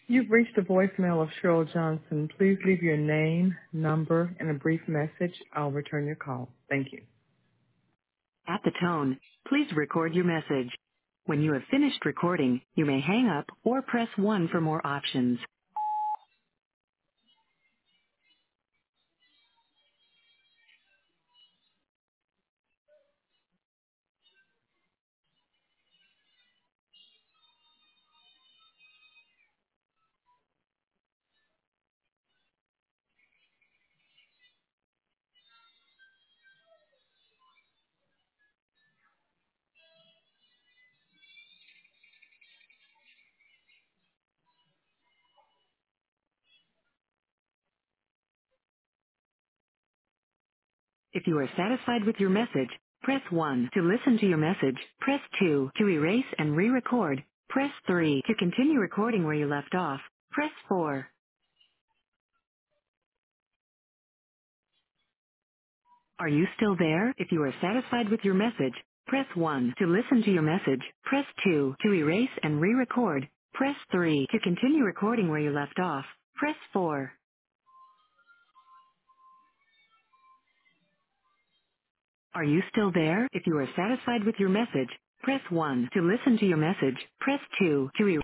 You've reached the voicemail of Cheryl Johnson. Please leave your name, number, and a brief message. I'll return your call. Thank you. At the tone, please record your message. When you have finished recording, you may hang up or press 1 for more options. If you are satisfied with your message, press 1 to listen to your message. Press 2 to erase and re-record. Press 3 to continue recording where you left off. Press 4. Are you still there? If you are satisfied with your message, press 1 to listen to your message. Press 2 to erase and re-record. Press 3 to continue recording where you left off. Press 4. Are you still there? If you are satisfied with your message, press 1 to listen to your message. Press 2 to erase.